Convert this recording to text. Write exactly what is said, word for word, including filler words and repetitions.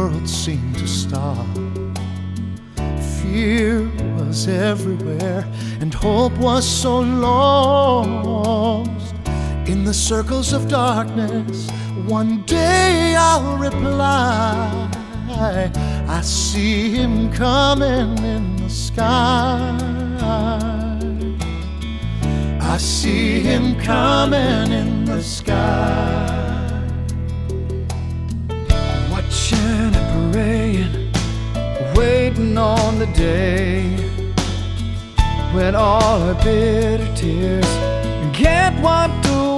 world seemed to stop. Fear was everywhere and hope was so lost. In the circles of darkness, one day I'll reply, I see him coming in the sky. I see him coming in the sky. Watching and praying, waiting on the day when all our bitter tears get wiped away.